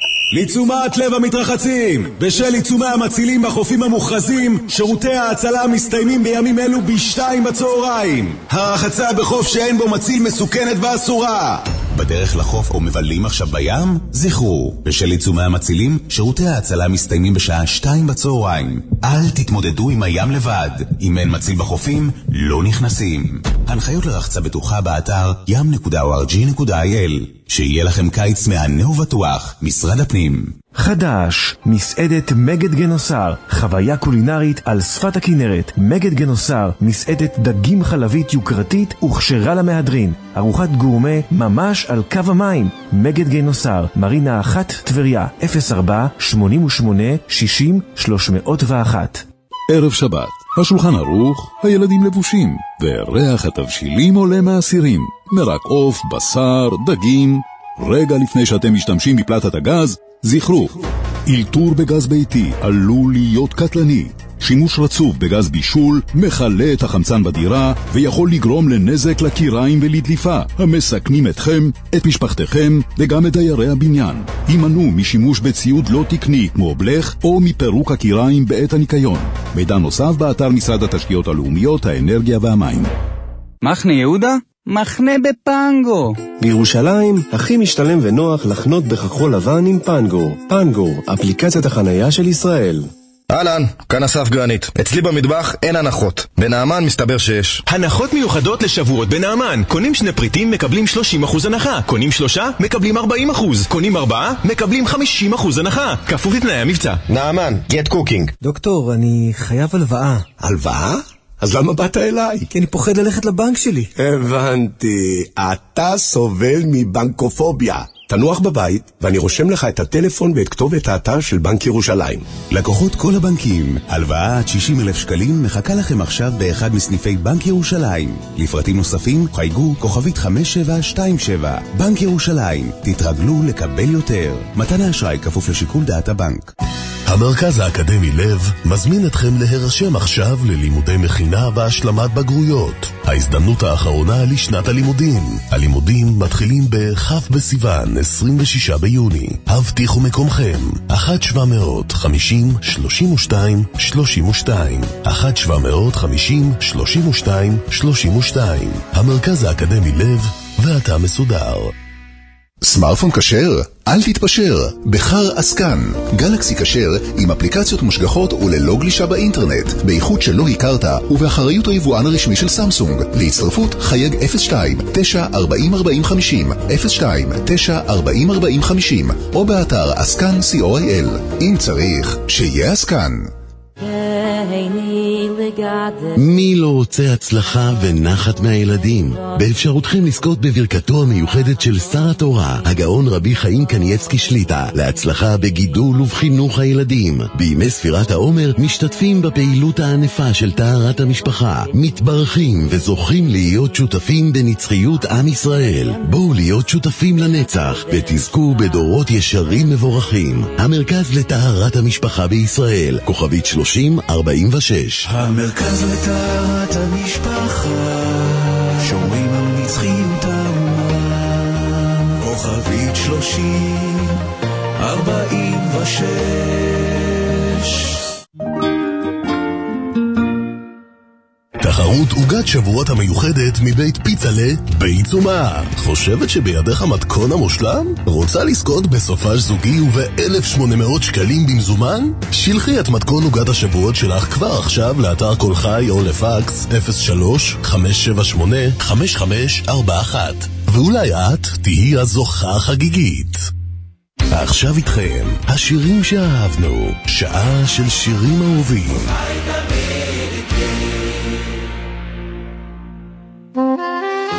לתשומת לב המתרחצים, בשל עיצומי המצילים בחופים המוכרזים, שירותי ההצלה מסתיימים בימים אלו בשתיים בצהריים. הרחצה בחוף שאין בו מציל מסוכנת ואסורה. בדרך לחוף או מבלים עכשיו בים? זכרו, בשל עיצומי המצילים, שירותי ההצלה מסתיימים בשעה שתיים בצהריים. אל תתמודדו עם הים לבד. אם אין מציל בחופים, לא נכנסים. הנחיות לרחצה בטוחה באתר ים נקודה או אר ג'י נקודה איי אל. שיהיה לכם קיץ מהנה ובטוח, משרד הפנים. חדש, מסעדת מגד גנוסר, חוויה קולינרית על שפת הכנרת. מגד גנוסר, מסעדת דגים חלבית יוקרתית וכשרה למהדרין. ארוחת גורמה ממש על קו המים. מגד גנוסר, מרינה אחת טבריה, אפס ארבע שמונים ושמונה שישים שלוש מאות ואחת. ערב שבת, השולחן ערוך, הילדים לבושים, וריח התבשילים עולה מהסירים. מרק עוף, בשר, דגים. רגע לפני שאתם משתמשים בפלטת הגז, זכרו, אלתור בגז ביתי עלול להיות קטלני. שימוש רצוף בגז בישול מחלה את החמצן בדירה ויכול לגרום לנזק לקיריים ולדליפה המסכנים אתכם, את משפחתכם וגם את דיירי הבניין. הימנעו משימוש בציוד לא תקני כמו בלך או מפירוק הקיריים בעת הניקיון. מידע נוסף באתר משרד התשתיות הלאומיות, האנרגיה והמים. מחנה יהודה? מחנה בפנגו. בירושלים הכי משתלם ונוח לחנות בכחול לבן עם פנגו. פנגו, אפליקציית החנייה של ישראל. אהלן, כאן אסף גרנית. אצלי במטבח אין הנחות. בנעמן מסתבר שיש. הנחות מיוחדות לשבועות בנעמן. קונים שני פריטים מקבלים שלושים אחוז הנחה. קונים שלושה מקבלים ארבעים אחוז. קונים ארבעה מקבלים חמישים אחוז הנחה. כפוף לתנאי המבצע. נעמן, get cooking. דוקטור, אני חייב הלוואה. הלוואה? אז למה באת אליי? כי אני פוחד ללכת לבנק שלי. הבנתי, אתה סובל מבנקופוביה. תנוח בבית, ואני רושם לך את הטלפון ואת כתובת האתר של בנק ירושלים. לקוחות כל הבנקים, הלוואה עד שישים אלף שקלים מחכה לכם עכשיו באחד מסניפי בנק ירושלים. לפרטים נוספים, חייגו כוכבית חמש שבע שתיים שבע. בנק ירושלים, תתרגלו לקבל יותר. מתן האשראי כפוף לשיקול דעת הבנק. המרכז האקדמי לב מזמין אתכם להירשם עכשיו ללימודי מכינה והשלמת בגרויות. ההזדמנות האחרונה לשנת הלימודים. הלימודים מתחילים בכ"ף בסיוון, עשרים ושישה ביוני. הבטיחו מקומכם. אחת שבע מאות חמישים שלושים ושתיים שלושים ושתיים. אחת שבע מאות חמישים שלושים ושתיים שלושים ושתיים. המרכז האקדמי לב, ואתה מסודר. סמארטפון כשר? אל תתפשר, בחר אסקן. גלקסי כשר עם אפליקציות מושגחות וללא גלישה באינטרנט, באיכות שלא הכרת ובאחריות היבואן הרשמי של סמסונג. להצטרפות חייג אפס שתיים תשע ארבעים ארבעים חמישים, אפס שתיים תשע ארבעים ארבעים חמישים, או באתר אסקן סי או איי אל. אם צריך, שיהיה אסקן. מי לא רוצה הצלחה ונחת מהילדים? באפשרותכם לזכות בברכתו המיוחדת של שר התורה, הגאון רבי חיים קנייבסקי שליטה, להצלחה בגידול ובחינוך הילדים. בימי ספירת העומר משתתפים בפעילות הענפה של טהרת המשפחה, מתברכים וזוכים להיות שותפים בנצחיות עם ישראל. בואו להיות שותפים לנצח ותזכו בדורות ישרים מבורכים. המרכז לטהרת המשפחה בישראל, כוכבית שלושים ארבעים ושש. המרכז לטהרת המשפחה, שומרים על נצחיות האומה, כוכבית שלושים ארבעים ושש. תחרות עוגת שבועות המיוחדת מבית פיצלה בעיצומה. חושבת שבידך מתכון המושלם? רוצה לזכות בסופש זוגי וב-אלף ושמונה מאות שקלים במזומן? שלחי את מתכון עוגת השבועות שלך כבר עכשיו לאתר כל חי או לפקס אפס שלוש חמש שבע שמונה חמש חמש ארבע אחת, ואולי את תהי הזוכה החגיגית. עכשיו איתכם השירים שאהבנו, שעה של שירים אהובים.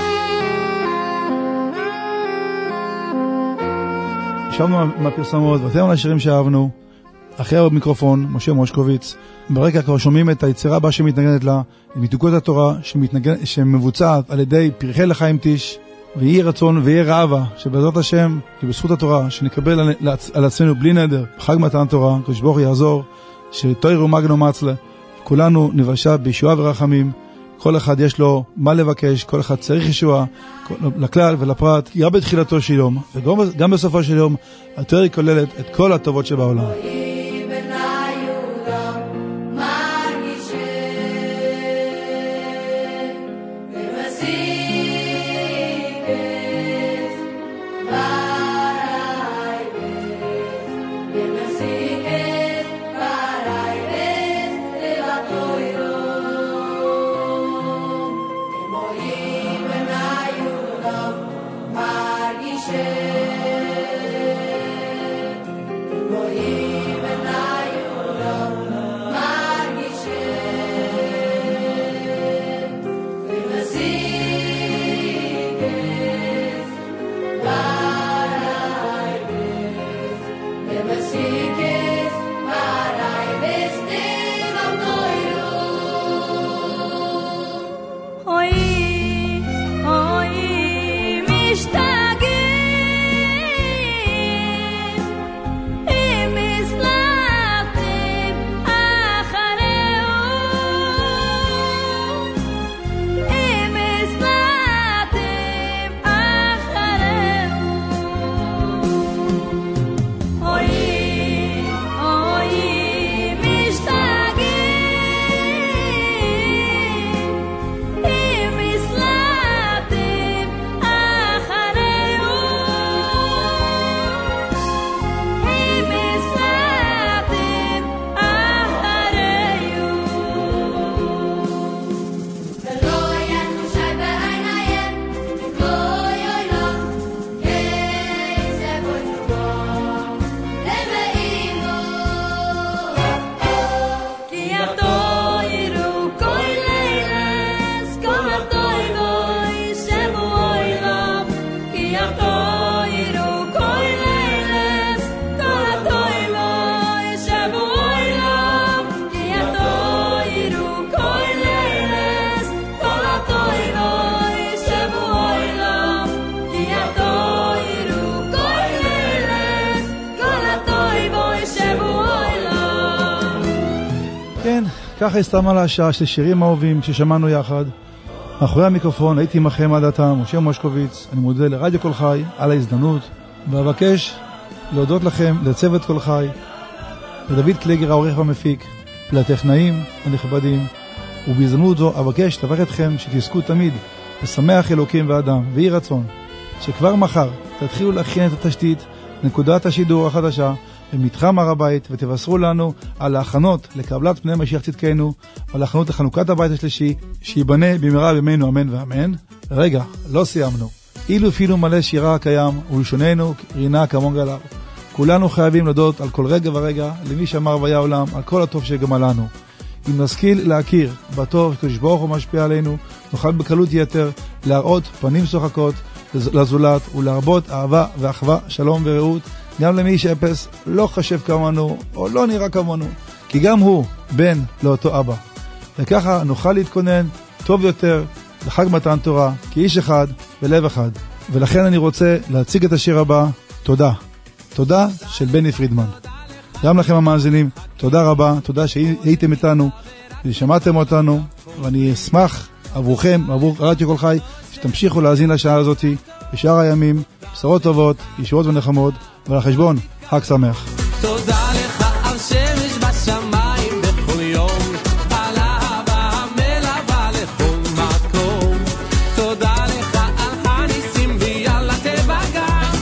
שבנו מהפרסמות, ואתם השירים שאהבנו, אחרי המיקרופון, משה מושקוביץ, ברקע כבר שומעים את היצירה הבאה שמתנגנת לה, מתוקות התורה שמתנגן, שמבוצעת על ידי פרחי לחיים טיש, ויהי רצון ויהי רעבה, שבעזרת השם, שבזכות התורה, שנקבל על, על עצמנו בלי נדר, חג מתן תורה, קדוש ברוך הוא יעזור, שתוירו מגנו מצלה, כולנו נבשה בישועה ורחמים, כל אחד יש לו מה לבקש, כל אחד צריך ישועה, לכלל ולפרט, יהיה בתחילתו של יום, וגם בסופו של יום, התורה כוללת את כל הטובות שבעולם. ככה הסתיימה לה השעה של שירים אהובים ששמענו יחד. מאחורי המיקרופון הייתי עמכם עד עתה, משה מושקוביץ. אני מודה לרדיו כל חי על ההזדמנות, ואבקש להודות לכם, לצוות כל חי, לדוד קלגר העורך והמפיק, לטכנאים הנכבדים, ובהזדמנות זו אבקש לברך אתכם שתזכו תמיד לשמח אלוקים ואדם, ויהי רצון שכבר מחר תתחילו להכין את התשתית, נקודת השידור החדשה במתחם הר הבית, ותבשרו לנו על ההכנות לקבלת פני משיח צדקנו, על ההכנות לחנוכת הבית השלישי, שיבנה במהרה בימינו אמן ואמן. רגע, לא סיימנו. אילו אפילו מלא שירה הקיים, ולשוננו רינה כמון גליו. כולנו חייבים לדעות על כל רגע ורגע, למי שאמר והיה עולם, על כל הטוב שגמל לנו. אם נשכיל להכיר בטוב שקדוש ברוך הוא משפיע עלינו, נוכל בקלות יתר להראות פנים שוחקות לזולת, ולהרבות אהבה ואחווה, שלום ורעות, גם למי שאפס לא חשב כמונו, או לא נראה כמונו, כי גם הוא בן לאותו אבא. וככה נוכל להתכונן טוב יותר לחג מתן תורה, כאיש אחד בלב אחד. ולכן אני רוצה להציג את השיר הבא, תודה. תודה של בני פרידמן. גם לכם המאזינים, תודה רבה, תודה שהייתם איתנו ושמעתם אותנו, ואני אשמח עבורכם, עבור רדיו כל חי, שתמשיכו להאזין לשעה הזאת בשאר הימים, בשורות טובות, ישועות ונחמות, ועל החשבון, חג שמח. תודה לך על שמש בשמיים בכל יום, על אהבה המלווה לכל מקום. תודה לך על הניסים ועל הטבע גם,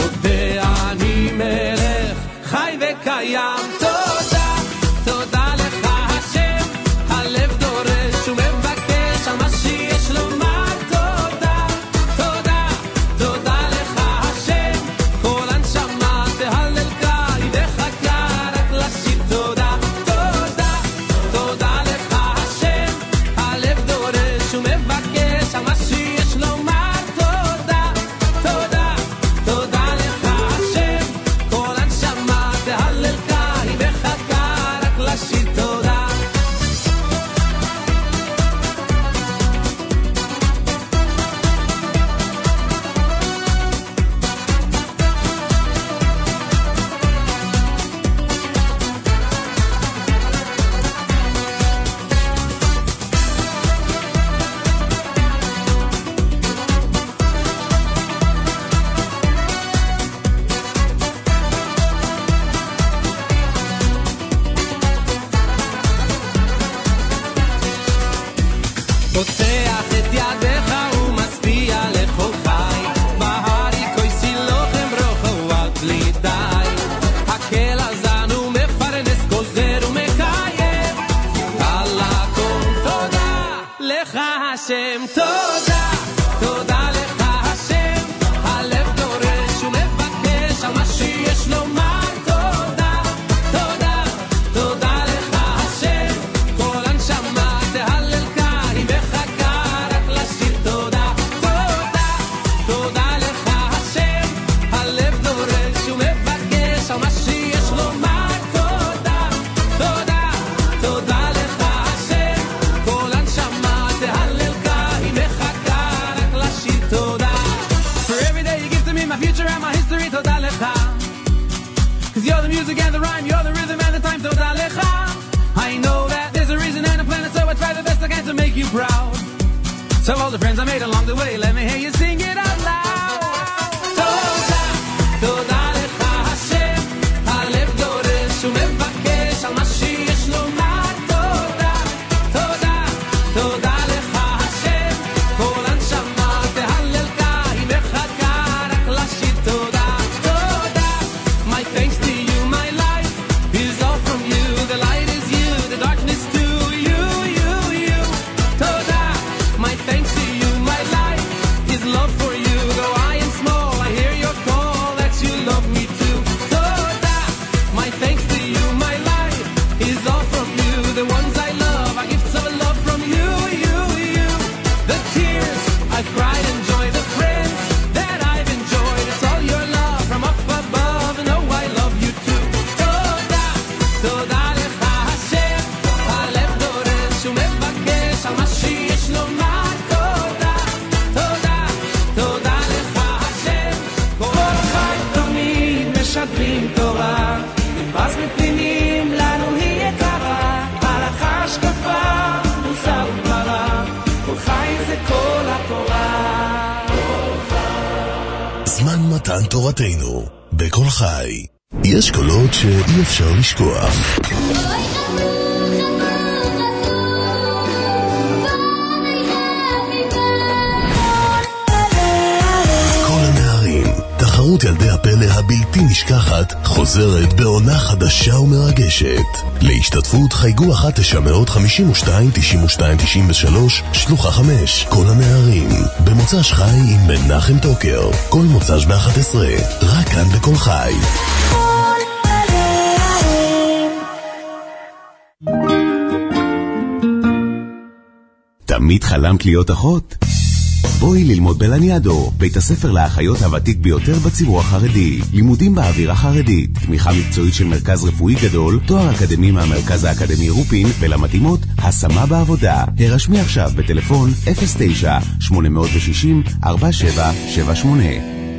מודה אני מלך חי וקיים. תודה, תודה לך השם, הלב דורש ומבקש על מה שיש לומר. תודה, תודה, תודה לך השם, כל הנשמה תהלל קי וחכה. פותח את ידיך ומשפיע לכל חי בהרי כויסי לוחם רוחו על בלי די הקל הזנו מפרנס גוזר ומקיים על הכל תודה לך השם תודה תודה לך השם הלב דורש ומבקש על מה שיש לומר תודה תודה תודה לך השם כל הנשמה תהלל כאן היא מחכה רק לשיר תודה תודה תודה לך השם הלב דורש ומבקש על מה שיש לומר תודה תודה תודה לך השם כל הנשמה תהלל כאן היא מחכה רק לשיר תודה For every day you give to me my future and my history תודה לך Cause you're the music and the rhyme, you're the rhythm and the time, תודה לך I know that there's a reason and a planet, so I try the best I can to make you proud So all the friends I made along the way, let me hear you sing it out loud תודה, תודה לך השם הלב דורש ומבקש על מה שיש לומר תודה, תודה, תודה לך השם כל הנשמה תהלל כאן היא מחכה רק לשיר תודה, תודה My thanks to you, my life is all from you. The light is you, the darkness too. You, you, you. Toda. My thanks to you, my life is love for you. Though I am small, I hear your call that you love me too. Toda. My thanks to you, my life is all from you. The ones I love are gifts of love from you, you, you. The tears I've cried and joy, the friends that I've enjoyed. It's all your love from up above. And oh, I love you too. תודה, תודה לך השם, הלב דורש ומבקש על מה שיש לומר תודה, תודה, תודה לך השם, כל חי תמיד משדרים תורה, נמבז מפנימים לנו היא יקרה, הלכה השקפה, מוסר וגמרא, כל חי זה כל התורה. זמן מתן תורתנו בכל חי. יש קולות שאי אפשר לשכוח. כל הנערים, תחרות ילדי הפלא הבלתי נשכחת חוזרת בעונה חדשה ומרגשת. להשתתפות חייגו אחת תשע חמש שתיים תשעים ושתיים תשעים ושלוש שלוחה חמש. כל הנערים במוצ"ש חי עם מנחם טוקר, כל מוצ"ש ב-אחת עשרה, רק כאן בכל חי. תמיד חלמת להיות אחות? בואי ללמוד בלניאדו, בית הספר לאחיות הוותיק ביותר בציבור החרדי. לימודים באווירה חרדית, תמיכה מקצועית של מרכז רפואי גדול, תואר אקדמי מהמרכז האקדמי רופין, ולמתאימות השמה בעבודה. הרשמי עכשיו בטלפון אפס תשע שמונה שש אפס ארבע שבע שבע שמונה.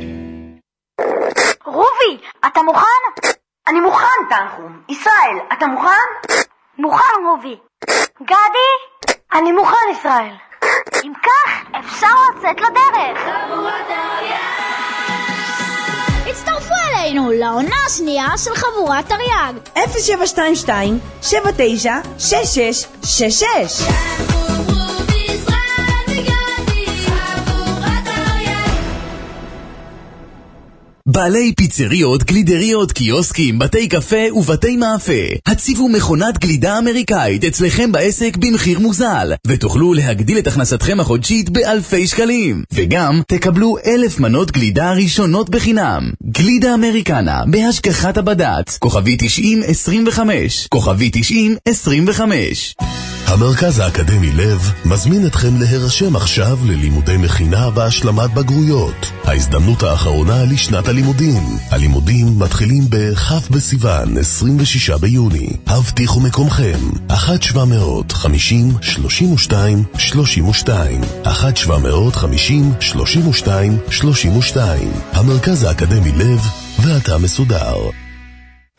רובי, אתה מוכן? אני מוכן, תנחום. ישראל, אתה מוכן? מוכן, רובי. גדי? אני מוכן, ישראל. אם כך, אפשר לצאת לדרך. הצטרפו אלינו לעונה השנייה של חבורת תרי"ג. אפס שבע שתיים שתיים שבע תשע שש שש שש שש. בעלי פיצריות, גלידריות, קיוסקים, בתי קפה ובתי מאפה. הציבו מכונת גלידה אמריקאית אצלכם בעסק במחיר מוזל, ותוכלו להגדיל את הכנסתכם החודשית באלפי שקלים. וגם תקבלו אלף מנות גלידה ראשונות בחינם. גלידה אמריקנה בהשגחת הבד"ץ, כוכבי תשעים עשרים וחמש, כוכבי תשעים עשרים וחמש. המרכז האקדמי לב מזמין אתכם להירשם עכשיו ללימודי מכינה והשלמת בגרויות. ההזדמנות האחרונה לשנת הלימודים. הלימודים מתחילים בכ' בסיוון, עשרים ושישה ביוני. הבטיחו מקומכם. אחת שבע מאות חמישים שלושים ושתיים שלושים ושתיים. אחת שבע מאות חמישים שלושים ושתיים שלושים ושתיים. המרכז האקדמי לב, ואתה מסודר.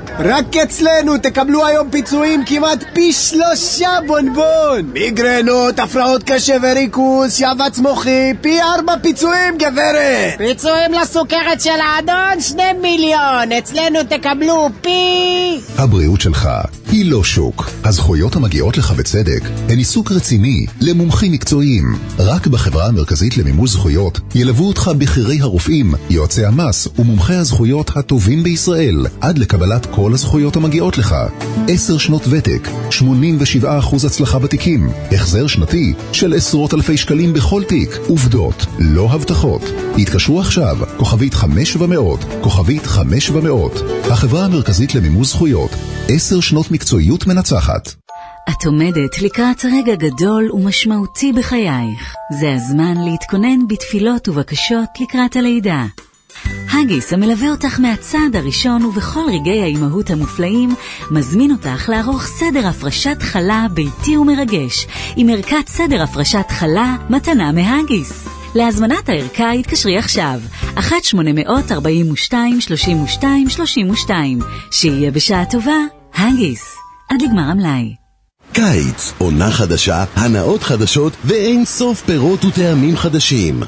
רק אצלנו תקבלו היום פיצויים כמעט פי שלושה בונבון. מיגרנות, הפרעות קשב וריכוז, שבץ מוחי, פי ארבע פיצויים גברת. פיצויים לסוכרת של האדון, שני מיליון. אצלנו תקבלו פי... הבריאות שלך היא לא שוק. הזכויות המגיעות לך בצדק הן עיסוק רציני למומחים מקצועיים. רק בחברה המרכזית למימוש זכויות ילוו אותך בכירי הרופאים, יועצי המס ומומחי הזכויות הטובים בישראל עד לקבלת כל הזכויות המגיעות לך. עשר שנות ותק, שמונים ושבעה אחוז הצלחה בתיקים, החזר שנתי של עשרות אלפי שקלים בכל תיק. עובדות, לא הבטחות. התקשרו עכשיו, כוכבית חמש ומאות, כוכבית חמש ומאות. החברה המרכזית למימוש זכויות, עשר שנות מקצועיות מנצחת. את עומדת לקראת רגע גדול ומשמעותי בחייך. זה הזמן להתכונן בתפילות ובקשות לקראת הלידה. הגיס המלווה אותך מהצעד הראשון ובכל רגעי האימהות המופלאים מזמין אותך לערוך סדר הפרשת חלה ביתי ומרגש עם ערכת סדר הפרשת חלה מתנה מהגיס. להזמנת הערכה התקשרי עכשיו אחת שמונה ארבע שתיים שלושים ושתיים שלושים ושתיים. שיהיה בשעה טובה. הגיס, עד לגמר המלאי. קיץ, עונה חדשה, הנאות חדשות ואין סוף פירות וטעמים חדשים.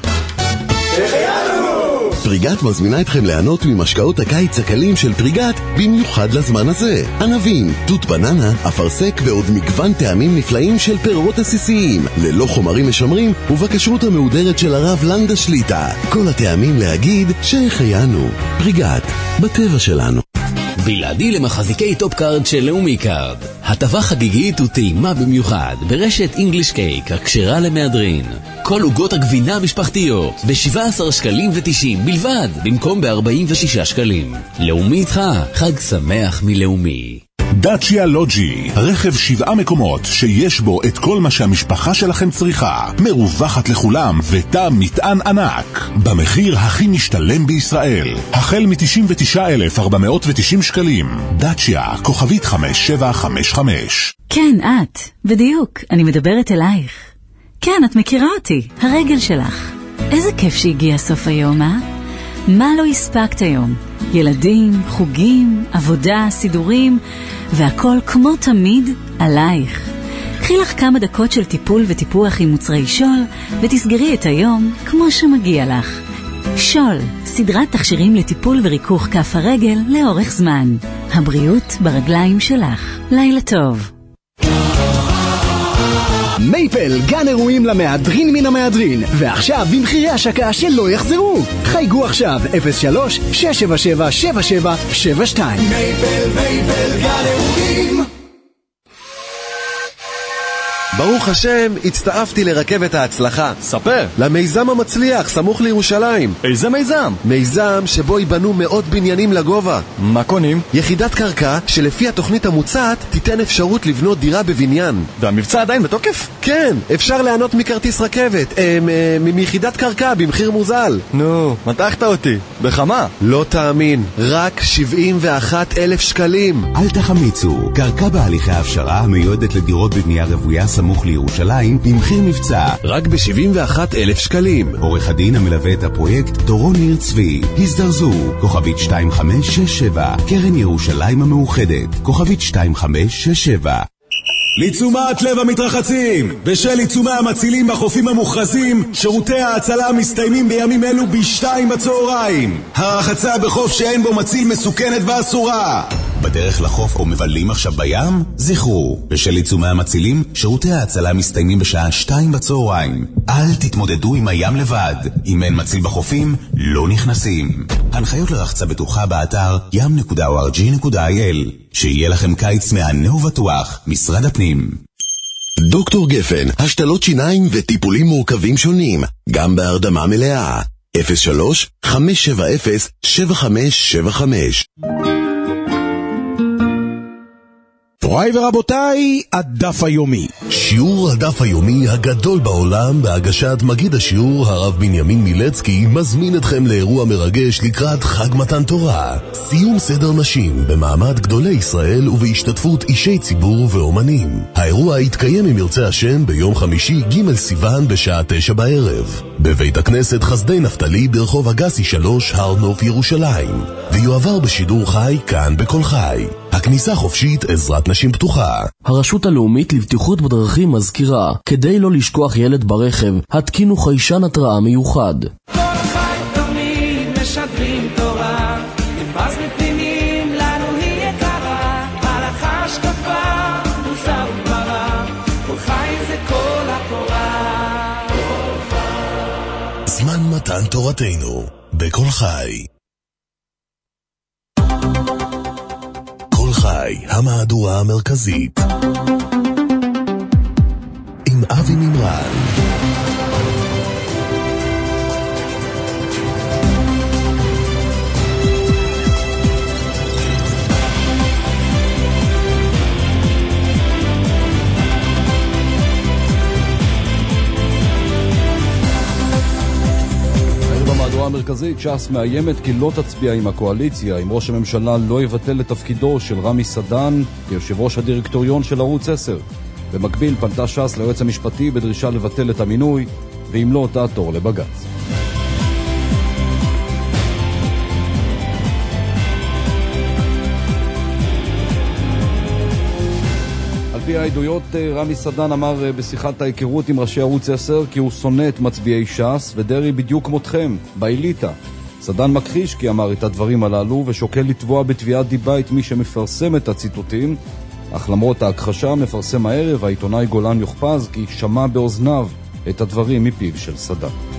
פריגת מזמינה אתכם ליהנות ממשקאות הקיץ הקלים של פריגת במיוחד לזמן הזה. ענבים, תות בננה, אפרסק ועוד מגוון טעמים נפלאים של פירות עסיסיים, ללא חומרים משמרים ובכשרות המהודרת של הרב לנדה שליטה. כל הטעמים להגיד שהחיינו. פריגת, בטבע שלנו. בלעדי למחזיקי טופ קארד של לאומי קארד. הטבה חגיגית וטעימה במיוחד ברשת אינגליש קייק הכשרה למהדרין. כל עוגות הגבינה המשפחתיות ב-שבעה עשר שקלים ו-תשעים בלבד במקום ב-ארבעים ושישה שקלים. לאומי איתך, חג שמח מלאומי. דאצ'יה לוג'י, רכב שבעה מקומות שיש בו את כל מה שהמשפחה שלכם צריכה, מרווחת לכולם ותא מטען ענק במחיר הכי משתלם בישראל, החל מ-תשעים ותשעה אלף ארבע מאות ותשעים שקלים. דאצ'יה, כוכבית חמש שבע חמש חמש. כן, את, בדיוק, אני מדברת אלייך. כן, את מכירה אותי, הרגל שלך. איזה כיף שהגיע סוף היום, אה? מה לא הספקת היום? ילדים, חוגים, עבודה, סידורים, והכל כמו תמיד עלייך. קחי לך כמה דקות של טיפול וטיפוח עם מוצרי שול, ותסגרי את היום כמו שמגיע לך. שול, סדרת תכשירים לטיפול וריכוך כף הרגל לאורך זמן. הבריאות ברגליים שלך. לילה טוב. מייפל, גן אירועים למהדרין מן המהדרין, ועכשיו במחירי השקה שלא יחזרו. חייגו עכשיו אפס שלוש שש שבע שבע שבע שבע שבע שתיים. מייפל, מייפל, גן אירועים. ברוך השם, הצטרפתי לרכבת ההצלחה. ספר. למיזם המצליח, סמוך לירושלים. איזה מיזם? מיזם שבו ייבנו מאות בניינים לגובה. מה קונים? יחידת קרקע שלפי התוכנית המוצעת תיתן אפשרות לבנות דירה בבניין. והמבצע עדיין בתוקף? כן, אפשר ליהנות מכרטיס רכבת, אה, מיחידת קרקע במחיר מוזל. נו, מתחת אותי. בכמה? לא תאמין, רק שבעים ואחת אלף שקלים. אל תחמיצו, קרקע בהליכי ההפשרה המיועדת לדירות בבנייה רוויה סמוך לירושלים במחיר מבצע רק ב-שבעים ואחת אלף שקלים. עורך הדין המלווה את הפרויקט דורון ניר צבי. הזדרזו, כוכבית שתיים חמש שש שבע, קרן ירושלים המאוחדת, כוכבית שתיים חמש שש שבע. לתשומת לב המתרחצים, בשל עיצומי המצילים בחופים המוכרזים, שירותי ההצלה מסתיימים בימים אלו בשתיים בצהריים. הרחצה בחוף שאין בו מציל מסוכנת ואסורה. בדרך לחוף או מבלים עכשיו בים? זכרו, בשל עיצומי המצילים, שירותי ההצלה מסתיימים בשעה שתיים בצהריים. אל תתמודדו עם הים לבד. אם אין מציל בחופים, לא נכנסים. הנחיות לרחצה בטוחה באתר ים נקודה או אר ג'י נקודה איי אל. שיהיה לכם קיץ מהנה ובטוח, משרד הפנים. דוקטור גפן, השתלות שיניים וטיפולים מורכבים שונים, גם בהרדמה מלאה. אפס שלוש חמש שבע אפס שבע חמש שבע חמש. תוריי ורבותיי, הדף היומי. שיעור הדף היומי הגדול בעולם בהגשת מגיד השיעור הרב בנימין מילצקי מזמין אתכם לאירוע מרגש לקראת חג מתן תורה. סיום סדר נשים במעמד גדולי ישראל ובהשתתפות אישי ציבור ואומנים. האירוע יתקיים אם ירצה השם ביום חמישי ג' סיוון בשעה תשע בערב. בבית הכנסת חסדי נפתלי ברחוב אגסי שלוש, הר נוף ירושלים, ויועבר בשידור חי כאן בכל חי. הכניסה חופשית, עזרת נשים פתוחה. הרשות הלאומית לבטיחות בדרכים מזכירה, כדי לא לשכוח ילד ברכב, התקינו חיישן התראה מיוחד. כל חי תמיד משדרים תורה, עם פס מפנימים לנו היא יקרה, הלכה השקפה, מוסר וגמרא, כל חי זה כל התורה. זמן מתן תורתנו, בכל חי. כל חי, המהדורה המרכזית. עם אבי מימרן. המרכזית ש"ס מאיימת כי לא תצביע עם הקואליציה אם ראש הממשלה לא יבטל את תפקידו של רמי סדן כיושב ראש הדירקטוריון של ערוץ עשר. במקביל פנתה ש"ס ליועץ המשפטי בדרישה לבטל את המינוי, ואם לא תעתור לבג"ץ. על פי העדויות, רמי סדן אמר בשיחת ההיכרות עם ראשי ערוץ עשר כי הוא שונא את מצביעי ש"ס, ודרי בדיוק כמותכם, באליטה. סדן מכחיש כי אמר את הדברים הללו ושוקל לתבוע בתביעת דיבה את מי שמפרסם את הציטוטים, אך למרות ההכחשה מפרסם הערב העיתונאי גולן יוחפז כי שמע באוזניו את הדברים מפיו של סדן.